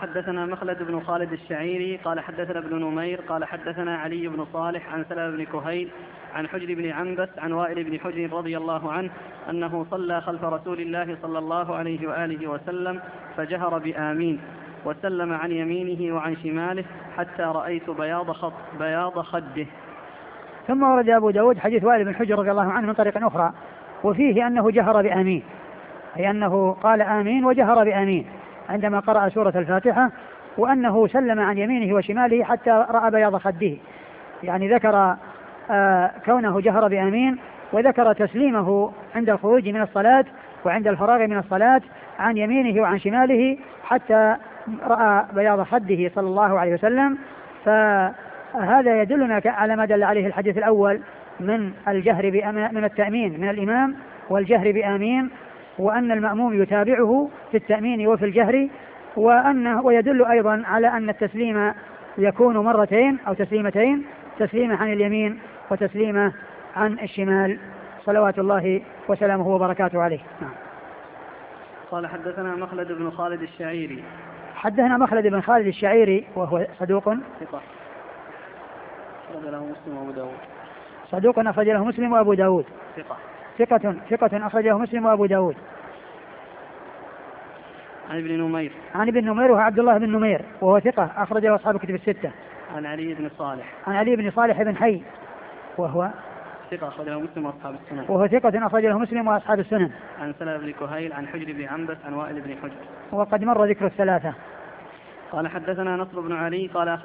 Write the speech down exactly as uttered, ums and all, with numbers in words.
حدثنا مخلد بن خالد الشعيري قال حدثنا ابن نمير قال حدثنا علي بن صالح عن سلمة بن كهيل عن حجر بن عنبس عن وائل بن حجر رضي الله عنه أنه صلى خلف رسول الله صلى الله عليه وآله وسلم فجهر بآمين وسلم عن يمينه وعن شماله حتى رأيت بياض, خط بياض خده. ثم ورد أبو داود حديث وائل بن حجر رضي الله عنه من طريق أخرى وفيه أنه جهر بآمين، أي أنه قال آمين وجهر بآمين عندما قرأ سورة الفاتحة، وأنه سلم عن يمينه وشماله حتى رأى بياض خده، يعني ذكر آه كونه جهر بآمين، وذكر تسليمه عند الخروج من الصلاة وعند الفراغ من الصلاة عن يمينه وعن شماله حتى رأى بياض خده صلى الله عليه وسلم. فهذا يدلنا على ما دل عليه الحديث الأول من الجهر من التأمين من الإمام والجهر بآمين، وأن المأموم يتابعه في التأمين وفي الجهر، وأنه ويدل أيضا على أن التسليم يكون مرتين أو تسليمتين، تسليمة عن اليمين وتسليمة عن الشمال صلوات الله وسلامه وبركاته عليه. نعم. قال حدثنا مخلد بن خالد الشعيري حدثنا مخلد بن خالد الشعيري وهو صدوق ثقة أخرج له مسلم وأبو داود صدوق أخرج له مسلم وأبو داود ثقة ثقة ثقة أخرج له مسلم وأبو داود. عن ابن نمير عن ابن نمير وهو عبد الله بن نمير وهو ثقة أخرج له أصحاب الكتب الستة. عن علي بن صالح عن علي بن صالح بن حي وهو ثقة أخرج له مسلم وأصحاب السنن وهو ثقة أخرج له مسلم وأصحاب السنن. عن سلمة بن كهيل عن حجر بن عنبس عن وائل بن حجر وقد مر ذكر الثلاثة. قال حدثنا نصر بن علي قال